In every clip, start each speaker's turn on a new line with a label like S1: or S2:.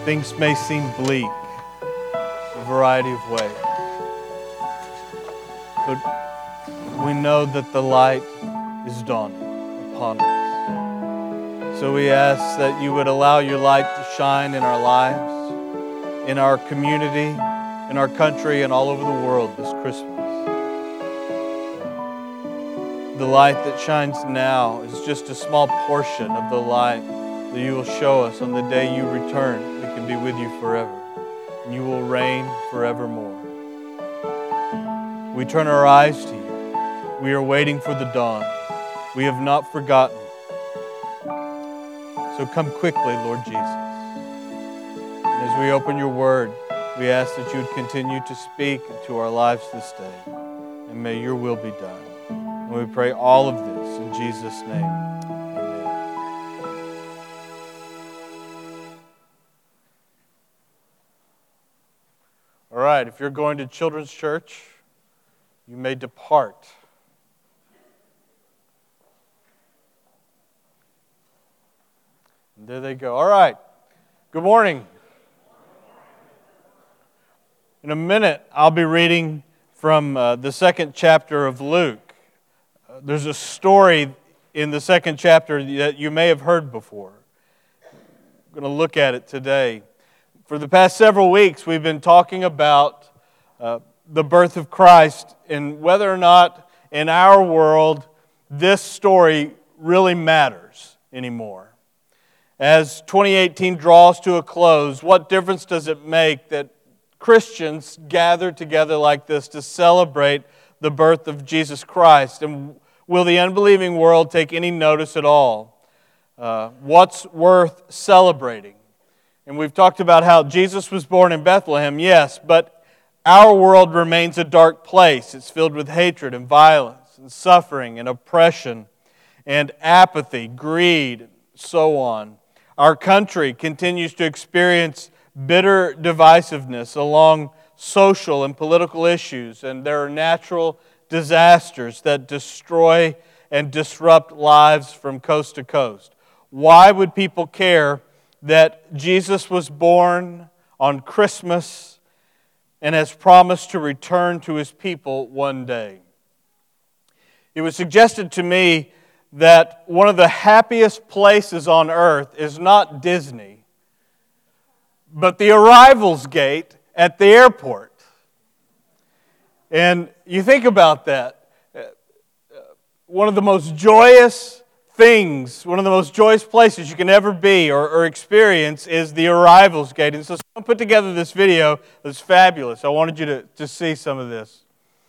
S1: Things may seem bleak a variety of ways, but we know that the light is dawning upon us. So we ask that you would allow your light to shine in our lives, in our community, in our country, and all over the world this Christmas. The light that shines now is just a small portion of the light that you will show us on the day you return. We can be with you forever, and you will reign forevermore. We turn our eyes to you. We are waiting for the dawn. We have not forgotten. So come quickly, Lord Jesus. And as we open your word, we ask that you would continue to speak into our lives this day, and may your will be done. And we pray all of this in Jesus' name. Amen. All right, if you're going to Children's Church, you may depart. And there they go. All right. Good morning. In a minute, I'll be reading from the second chapter of Luke. There's a story in the second chapter that you may have heard before. I'm going to look at it today. For the past several weeks, we've been talking about the birth of Christ and whether or not in our world this story really matters anymore. As 2018 draws to a close, what difference does it make that Christians gather together like this to celebrate the birth of Jesus Christ? And will the unbelieving world take any notice at all? What's worth celebrating? And we've talked about how Jesus was born in Bethlehem, yes, but our world remains a dark place. It's filled with hatred and violence and suffering and oppression and apathy, greed, and so on. Our country continues to experience bitter divisiveness along social and political issues, and there are natural disasters that destroy and disrupt lives from coast to coast. Why would people care that Jesus was born on Christmas and has promised to return to His people one day? It was suggested to me that one of the happiest places on earth is not Disney, but the arrivals gate at the airport. And you think about that. One of the most joyous things, one of the most joyous places you can ever be or experience is the arrivals gate. And so someone put together this video that's fabulous. I wanted you to see some of this.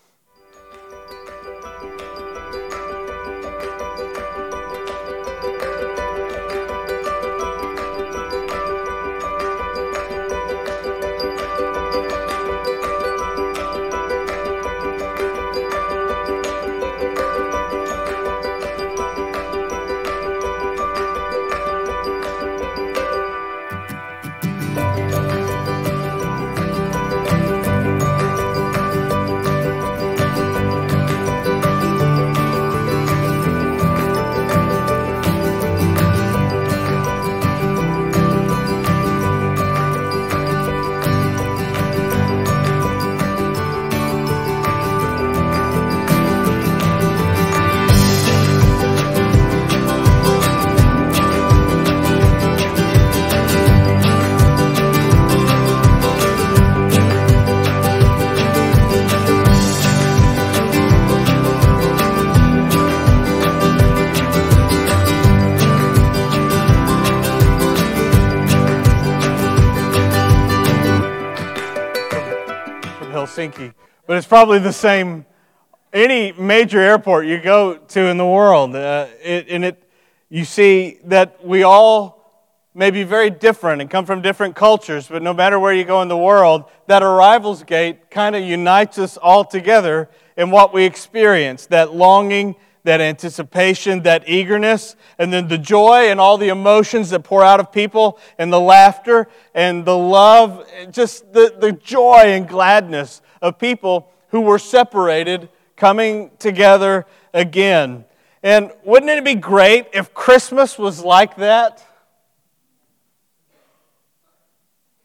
S1: But it's probably the same any major airport you go to in the world. You see that we all may be very different and come from different cultures, but no matter where you go in the world, that arrivals gate kind of unites us all together in what we experience, that longing, that anticipation, that eagerness, and then the joy and all the emotions that pour out of people, and the laughter and the love, just the joy and gladness of people who were separated coming together again. And wouldn't it be great if Christmas was like that?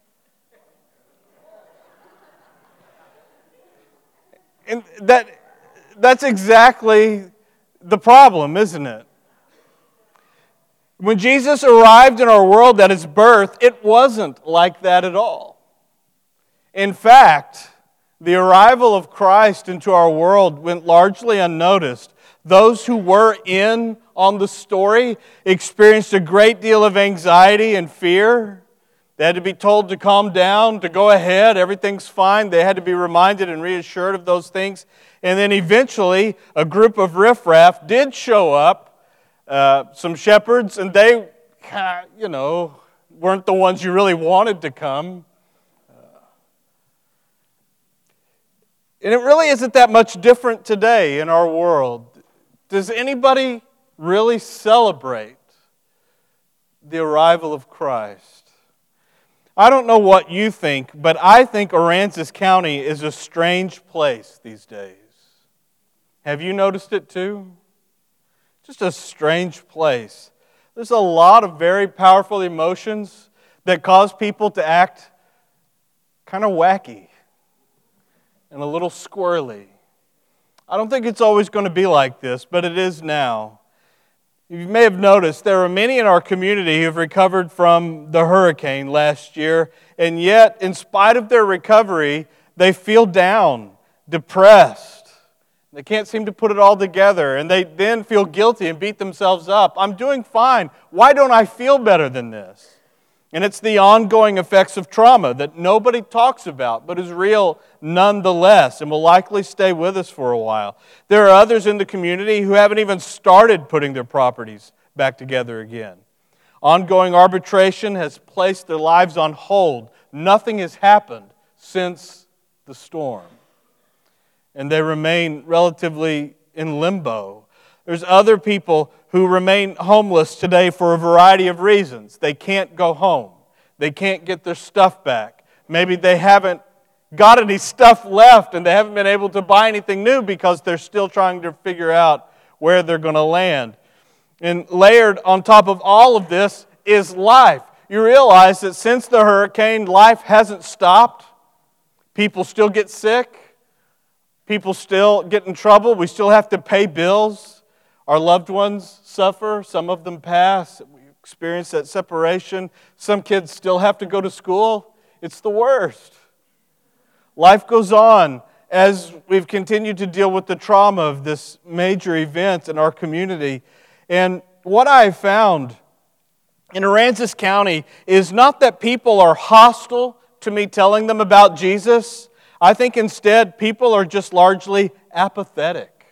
S1: And that's exactly the problem, isn't it? When Jesus arrived in our world at his birth, it wasn't like that at all. In fact, the arrival of Christ into our world went largely unnoticed. Those who were in on the story experienced a great deal of anxiety and fear. They had to be told to calm down, to go ahead, everything's fine. They had to be reminded and reassured of those things. And then eventually, a group of riffraff did show up, some shepherds, and they, weren't the ones you really wanted to come. And it really isn't that much different today in our world. Does anybody really celebrate the arrival of Christ? I don't know what you think, but I think Aransas County is a strange place these days. Have you noticed it too? Just a strange place. There's a lot of very powerful emotions that cause people to act kind of wacky and a little squirrely. I don't think it's always going to be like this, but it is now. You may have noticed there are many in our community who have recovered from the hurricane last year, and yet, in spite of their recovery, they feel down, depressed. They can't seem to put it all together, and they then feel guilty and beat themselves up. I'm doing fine. Why don't I feel better than this? And it's the ongoing effects of trauma that nobody talks about, but is real nonetheless, and will likely stay with us for a while. There are others in the community who haven't even started putting their properties back together again. Ongoing arbitration has placed their lives on hold. Nothing has happened since the storm. And they remain relatively in limbo. There's other people who remain homeless today for a variety of reasons. They can't go home. They can't get their stuff back. Maybe they haven't got any stuff left and they haven't been able to buy anything new because they're still trying to figure out where they're going to land. And layered on top of all of this is life. You realize that since the hurricane, life hasn't stopped. People still get sick. People still get in trouble. We still have to pay bills. Our loved ones suffer. Some of them pass. We experience that separation. Some kids still have to go to school. It's the worst. Life goes on as we've continued to deal with the trauma of this major event in our community. And what I have found in Aransas County is not that people are hostile to me telling them about Jesus. I think instead people are just largely apathetic.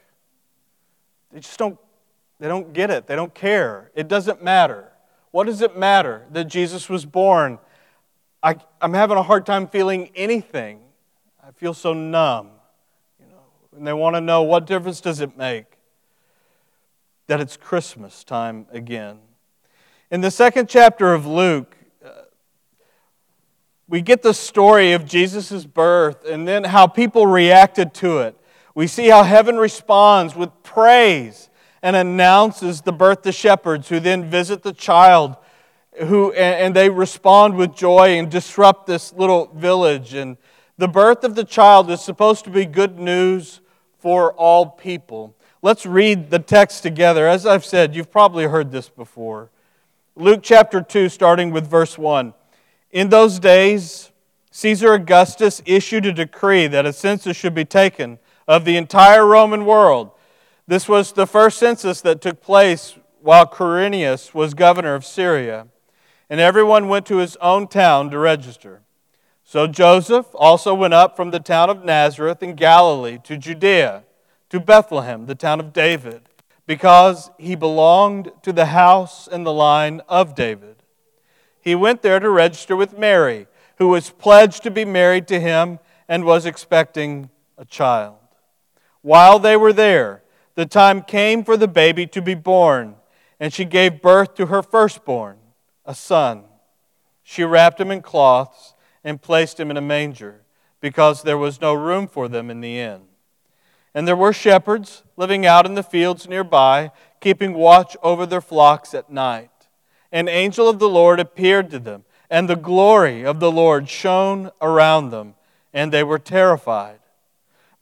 S1: They don't get it. They don't care. It doesn't matter. What does it matter that Jesus was born? I'm having a hard time feeling anything. I feel so numb. And they want to know, what difference does it make that it's Christmas time again? In the second chapter of Luke, we get the story of Jesus' birth and then how people reacted to it. We see how heaven responds with praise and announces the birth to shepherds who then visit the child and they respond with joy and disrupt this little village. And the birth of the child is supposed to be good news for all people. Let's read the text together. As I've said, you've probably heard this before. Luke chapter 2, starting with verse 1. In those days, Caesar Augustus issued a decree that a census should be taken of the entire Roman world. This was the first census that took place while Quirinius was governor of Syria, and everyone went to his own town to register. So Joseph also went up from the town of Nazareth in Galilee to Judea, to Bethlehem, the town of David, because he belonged to the house and the line of David. He went there to register with Mary, who was pledged to be married to him and was expecting a child. While they were there, the time came for the baby to be born, and she gave birth to her firstborn, a son. She wrapped him in cloths and placed him in a manger, because there was no room for them in the inn. And there were shepherds living out in the fields nearby, keeping watch over their flocks at night. An angel of the Lord appeared to them, and the glory of the Lord shone around them, and they were terrified.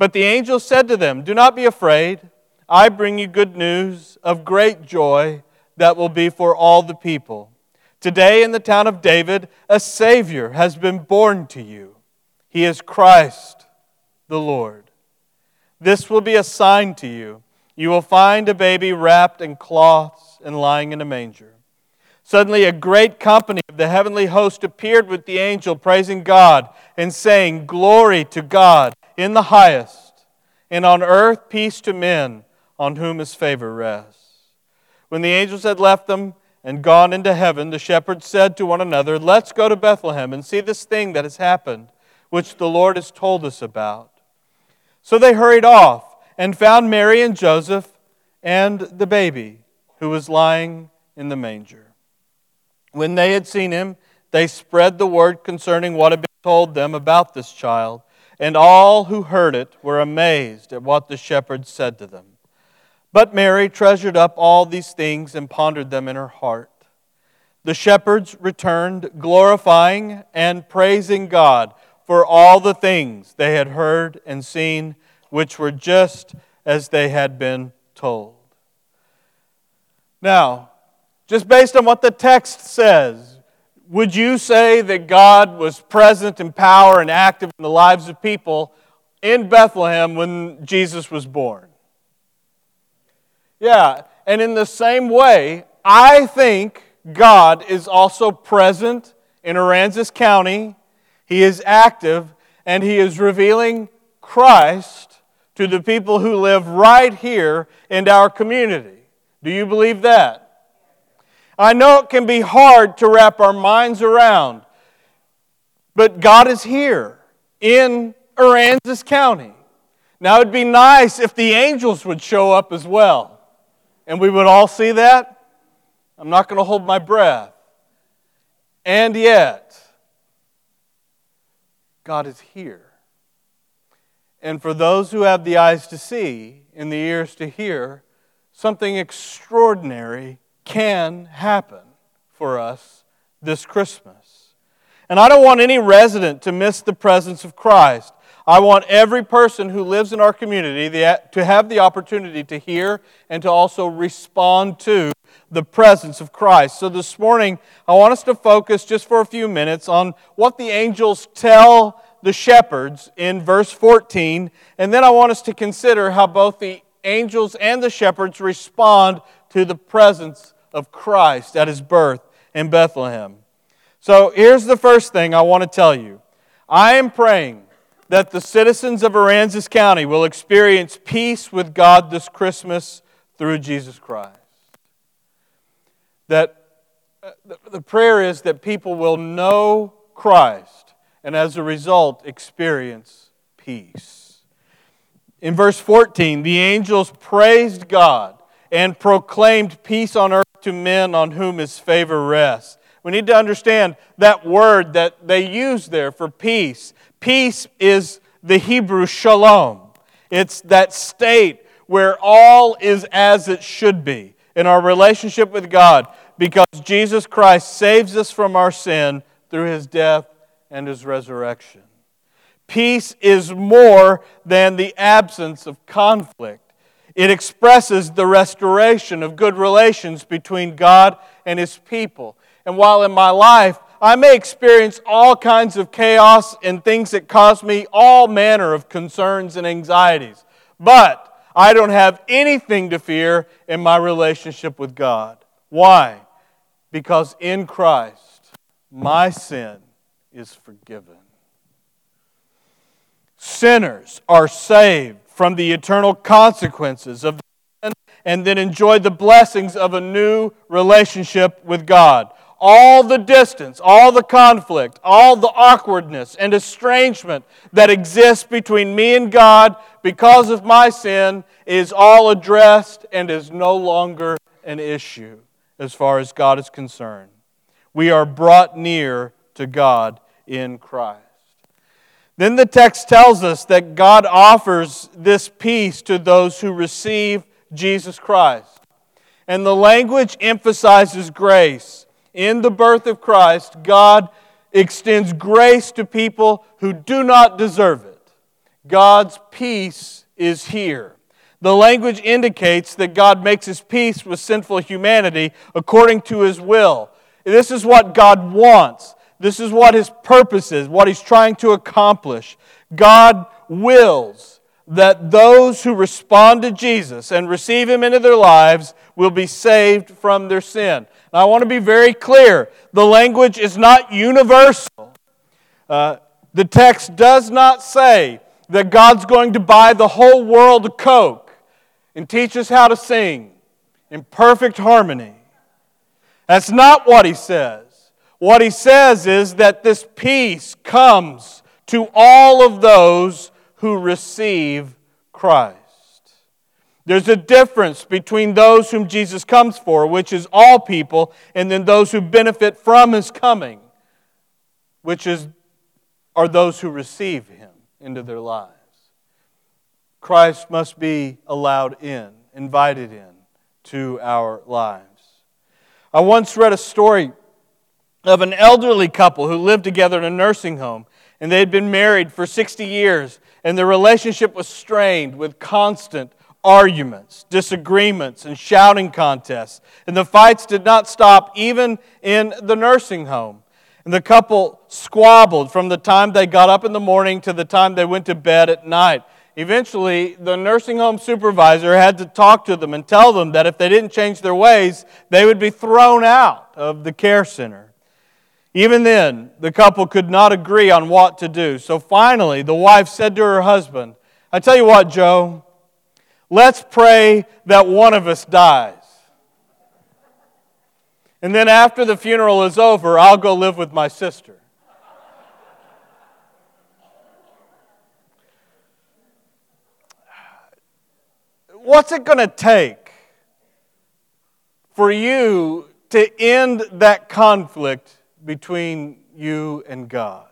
S1: But the angel said to them, "Do not be afraid. I bring you good news of great joy that will be for all the people. Today in the town of David, a Savior has been born to you. He is Christ the Lord. This will be a sign to you. You will find a baby wrapped in cloths and lying in a manger." Suddenly a great company of the heavenly host appeared with the angel, praising God and saying, "Glory to God in the highest, and on earth peace to men on whom His favor rests." When the angels had left them and gone into heaven, the shepherds said to one another, "Let's go to Bethlehem and see this thing that has happened, which the Lord has told us about." So they hurried off and found Mary and Joseph and the baby who was lying in the manger. When they had seen him, they spread the word concerning what had been told them about this child, and all who heard it were amazed at what the shepherds said to them. But Mary treasured up all these things and pondered them in her heart. The shepherds returned, glorifying and praising God for all the things they had heard and seen, which were just as they had been told. Now, just based on what the text says, would you say that God was present in power and active in the lives of people in Bethlehem when Jesus was born? Yeah, and in the same way, I think God is also present in Aransas County. He is active, and He is revealing Christ to the people who live right here in our community. Do you believe that? I know it can be hard to wrap our minds around, but God is here in Aransas County. Now, it'd be nice if the angels would show up as well, and we would all see that. I'm not going to hold my breath. And yet, God is here. And for those who have the eyes to see and the ears to hear, something extraordinary can happen for us this Christmas. And I don't want any resident to miss the presence of Christ. I want every person who lives in our community to have the opportunity to hear and to also respond to the presence of Christ. So this morning, I want us to focus just for a few minutes on what the angels tell the shepherds in verse 14, and then I want us to consider how both the angels and the shepherds respond to the presence of Christ at His birth in Bethlehem. So here's the first thing I want to tell you. I am praying that the citizens of Aransas County will experience peace with God this Christmas through Jesus Christ. That the prayer is that people will know Christ and as a result experience peace. In verse 14, the angels praised God and proclaimed peace on earth to men on whom His favor rests. We need to understand that word that they use there for peace. Peace is the Hebrew shalom. It's that state where all is as it should be in our relationship with God because Jesus Christ saves us from our sin through His death and His resurrection. Peace is more than the absence of conflict. It expresses the restoration of good relations between God and His people. And while in my life I may experience all kinds of chaos and things that cause me all manner of concerns and anxieties, but I don't have anything to fear in my relationship with God. Why? Because in Christ, my sin is forgiven. Sinners are saved from the eternal consequences of sin and then enjoy the blessings of a new relationship with God. All the distance, all the conflict, all the awkwardness and estrangement that exists between me and God because of my sin is all addressed and is no longer an issue as far as God is concerned. We are brought near to God in Christ. Then the text tells us that God offers this peace to those who receive Jesus Christ. And the language emphasizes grace. In the birth of Christ, God extends grace to people who do not deserve it. God's peace is here. The language indicates that God makes His peace with sinful humanity according to His will. This is what God wants. This is what His purpose is, what He's trying to accomplish. God wills that those who respond to Jesus and receive Him into their lives will be saved from their sin. Now, I want to be very clear. The language is not universal. The text does not say that God's going to buy the whole world a Coke and teach us how to sing in perfect harmony. That's not what He says. What He says is that this peace comes to all of those who receive Christ. There's a difference between those whom Jesus comes for, which is all people, and then those who benefit from His coming, which are those who receive Him into their lives. Christ must be allowed in, invited in to our lives. I once read a story of an elderly couple who lived together in a nursing home, and they had been married for 60 years, and their relationship was strained with constant arguments, disagreements, and shouting contests. And the fights did not stop even in the nursing home. And the couple squabbled from the time they got up in the morning to the time they went to bed at night. Eventually, the nursing home supervisor had to talk to them and tell them that if they didn't change their ways, they would be thrown out of the care center. Even then, the couple could not agree on what to do. So finally, the wife said to her husband, "I tell you what, Joe, let's pray that one of us dies. And then after the funeral is over, I'll go live with my sister." What's it going to take for you to end that conflict between you and God?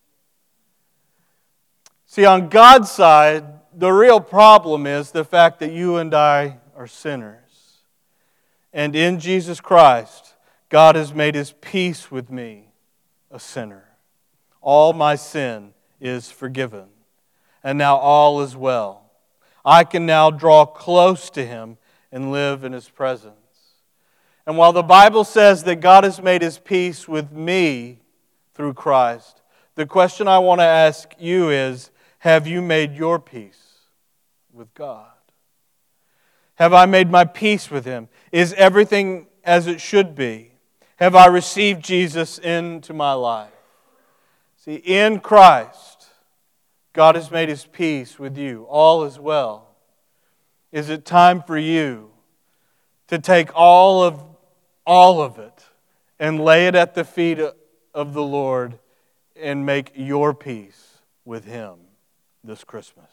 S1: See, on God's side, the real problem is the fact that you and I are sinners. And in Jesus Christ, God has made His peace with me, a sinner. All my sin is forgiven. And now all is well. I can now draw close to Him and live in His presence. And while the Bible says that God has made His peace with me through Christ, the question I want to ask you is, have you made your peace with God? Have I made my peace with Him? Is everything as it should be? Have I received Jesus into my life? See, in Christ, God has made His peace with you. All is well. Is it time for you to take all of it and lay it at the feet of the Lord and make your peace with Him this Christmas?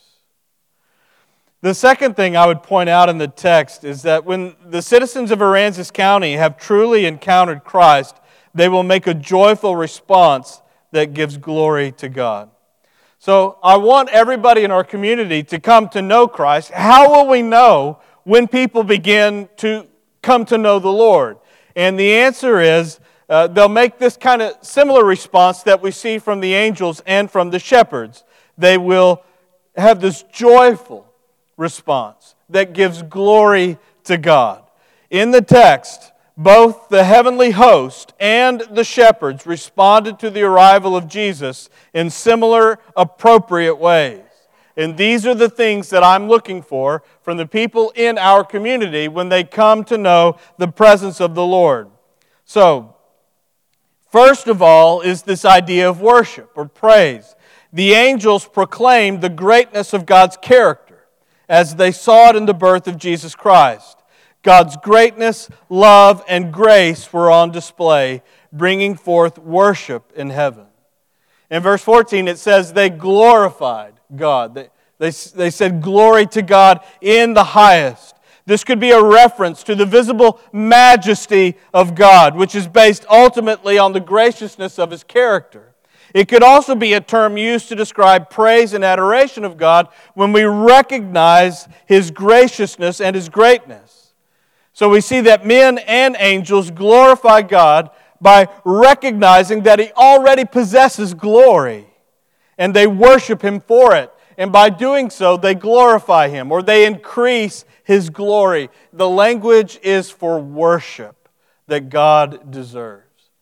S1: The second thing I would point out in the text is that when the citizens of Aransas County have truly encountered Christ, they will make a joyful response that gives glory to God. So I want everybody in our community to come to know Christ. How will we know when people begin to come to know the Lord? And the answer is they'll make this kind of similar response that we see from the angels and from the shepherds. They will have this joyful response that gives glory to God. In the text, both the heavenly host and the shepherds responded to the arrival of Jesus in similar, appropriate ways. And these are the things that I'm looking for from the people in our community when they come to know the presence of the Lord. So, first of all is this idea of worship or praise. The angels proclaimed the greatness of God's character as they saw it in the birth of Jesus Christ. God's greatness, love, and grace were on display, bringing forth worship in heaven. In verse 14, it says they glorified God. They said, "Glory to God in the highest." This could be a reference to the visible majesty of God, which is based ultimately on the graciousness of His character. It could also be a term used to describe praise and adoration of God when we recognize His graciousness and His greatness. So we see that men and angels glorify God by recognizing that He already possesses glory, and they worship Him for it. and by doing so, they glorify Him, or they increase His glory. The language is for worship that God deserves.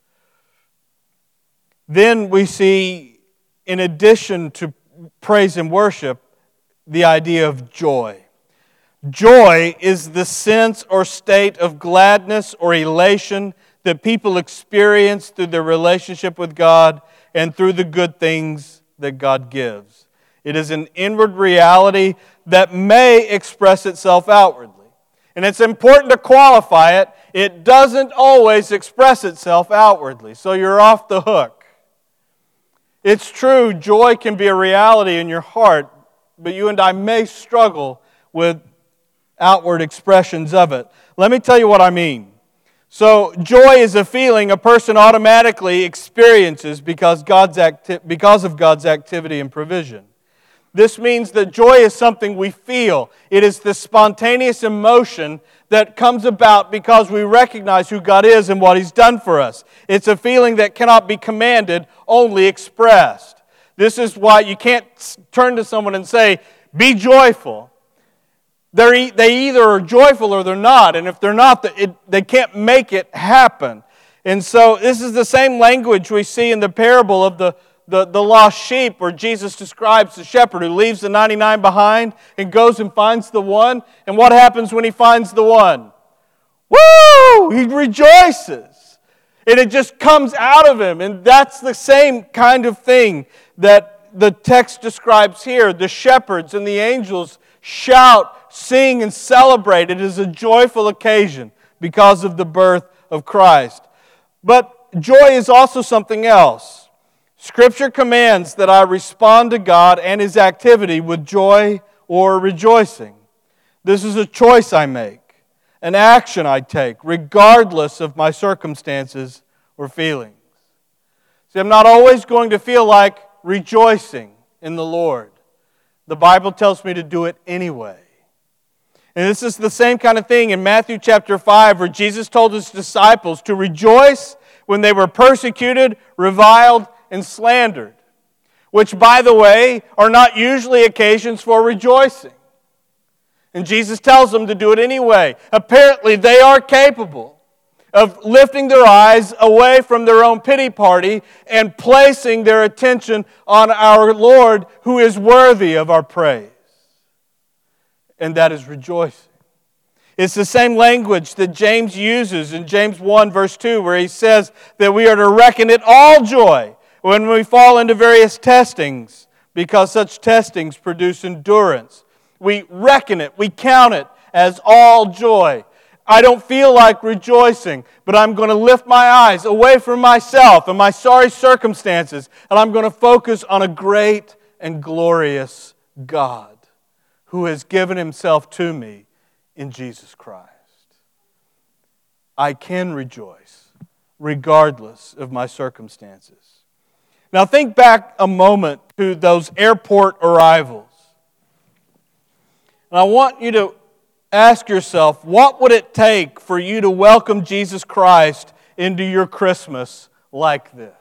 S1: Then we see, in addition to praise and worship, the idea of joy. Joy is the sense or state of gladness or elation that people experience through their relationship with God and through the good things that God gives. It is an inward reality that may express itself outwardly. And it's important to qualify it. It doesn't always express itself outwardly, so you're off the hook. It's true, joy can be a reality in your heart, but you and I may struggle with outward expressions of it. Let me tell you what I mean. So, joy is a feeling a person automatically experiences because of God's activity and provision. This means that joy is something we feel. It is the spontaneous emotion that comes about because we recognize who God is and what He's done for us. It's a feeling that cannot be commanded, only expressed. This is why you can't turn to someone and say, "Be joyful." They either are joyful or they're not, and if they're not, they can't make it happen. And so this is the same language we see in the parable of the lost sheep, where Jesus describes the shepherd who leaves the 99 behind and goes and finds the one. And what happens when he finds the one? Woo! He rejoices. And it just comes out of him. And that's the same kind of thing that the text describes here. The shepherds and the angels shout, sing, and celebrate. It is a joyful occasion because of the birth of Christ. But joy is also something else. Scripture commands that I respond to God and His activity with joy or rejoicing. This is a choice I make, an action I take, regardless of my circumstances or feelings. See, I'm not always going to feel like rejoicing in the Lord. The Bible tells me to do it anyway. And this is the same kind of thing in Matthew chapter 5, where Jesus told His disciples to rejoice when they were persecuted, reviled, and slandered, which, by the way, are not usually occasions for rejoicing. And Jesus tells them to do it anyway. Apparently, they are capable of lifting their eyes away from their own pity party and placing their attention on our Lord, who is worthy of our praise. And that is rejoicing. It's the same language that James uses in James 1 verse 2, where he says that we are to reckon it all joy when we fall into various testings, because such testings produce endurance. We reckon it, we count it as all joy. I don't feel like rejoicing, but I'm going to lift my eyes away from myself and my sorry circumstances, and I'm going to focus on a great and glorious God who has given Himself to me in Jesus Christ. I can rejoice regardless of my circumstances. Now think back a moment to those airport arrivals. And I want you to ask yourself, what would it take for you to welcome Jesus Christ into your Christmas like this?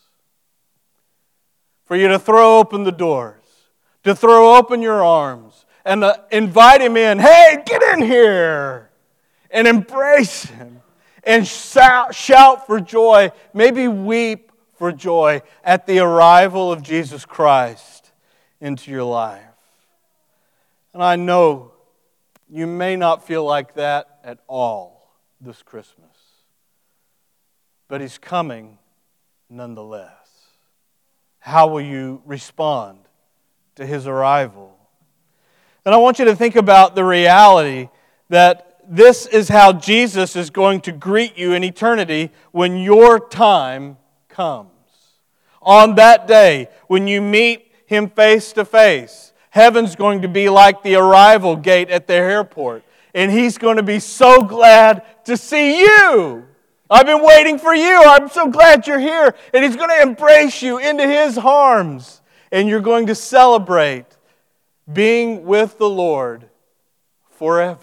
S1: For you to throw open the doors, to throw open your arms, and invite Him in. Hey, get in here! And embrace Him. And shout for joy, maybe weep for joy at the arrival of Jesus Christ into your life. And I know you may not feel like that at all this Christmas, but He's coming nonetheless. How will you respond to His arrival? And I want you to think about the reality that this is how Jesus is going to greet you in eternity when your time comes. On that day, when you meet Him face to face, heaven's going to be like the arrival gate at the airport. And He's going to be so glad to see you. I've been waiting for you. I'm so glad you're here. And He's going to embrace you into His arms. And you're going to celebrate being with the Lord forever.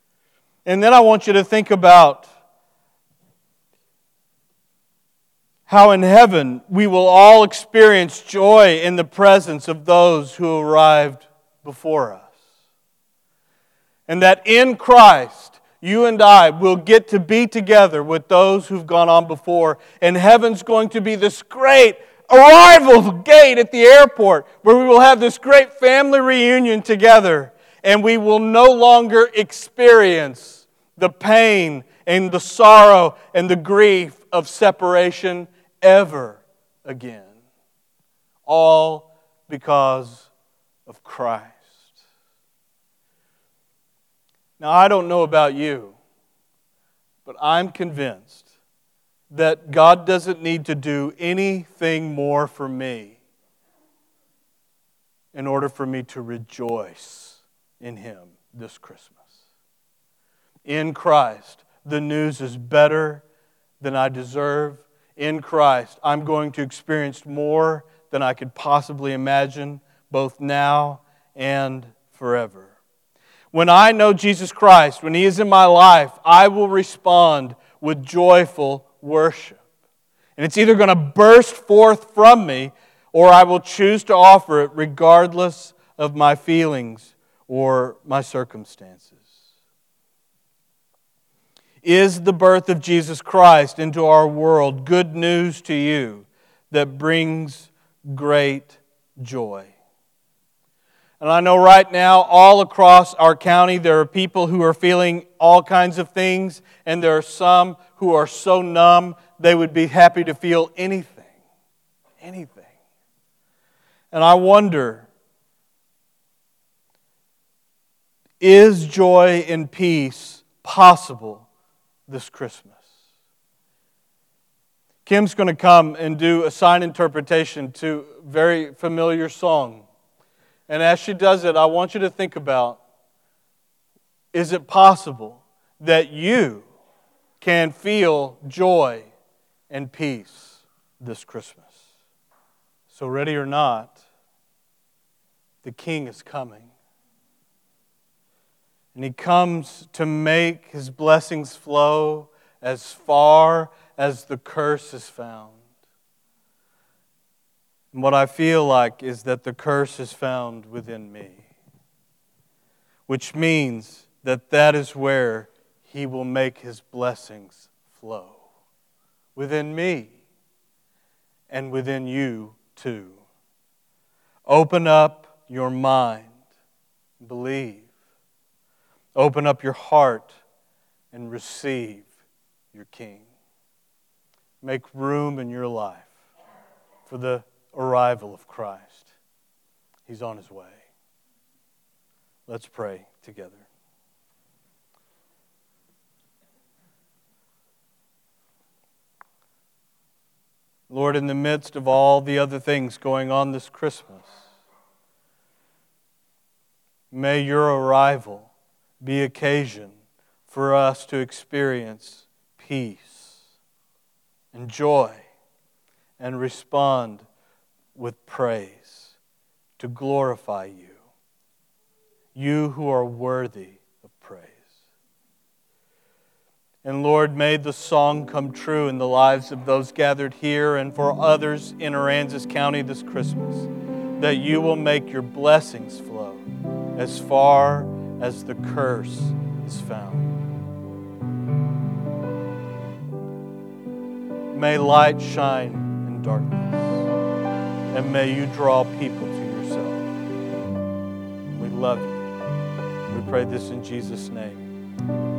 S1: And then I want you to think about how in heaven we will all experience joy in the presence of those who arrived before us. And that in Christ, you and I will get to be together with those who've gone on before. And heaven's going to be this great arrival gate at the airport where we will have this great family reunion together. And we will no longer experience the pain and the sorrow and the grief of separation ever again. All because of Christ. Now, I don't know about you, but I'm convinced that God doesn't need to do anything more for me in order for me to rejoice in Him this Christmas. In Christ, the news is better than I deserve. In Christ, I'm going to experience more than I could possibly imagine, both now and forever. When I know Jesus Christ, when He is in my life, I will respond with joyful worship. And it's either going to burst forth from me, or I will choose to offer it regardless of my feelings or my circumstances. Is the birth of Jesus Christ into our world good news to you that brings great joy? And I know right now, all across our county, there are people who are feeling all kinds of things, and there are some who are so numb, they would be happy to feel anything. Anything. And I wonder, is joy and peace possible this Christmas? Kim's going to come and do a sign interpretation to a very familiar song. And as she does it, I want you to think about, is it possible that you can feel joy and peace this Christmas? So ready or not, the King is coming. And He comes to make His blessings flow as far as the curse is found. And what I feel like is that the curse is found within me. Which means that is where He will make His blessings flow. Within me and within you too. Open up your mind. Believe. Open up your heart and receive your King. Make room in your life for the arrival of Christ. He's on His way. Let's pray together. Lord, in the midst of all the other things going on this Christmas, may your arrival be occasion for us to experience peace and joy and respond with praise to glorify you. You who are worthy of praise. And Lord, may the song come true in the lives of those gathered here and for others in Aransas County this Christmas, that you will make your blessings flow as far as the curse is found. May light shine in darkness, and may you draw people to yourself. We love you. We pray this in Jesus' name.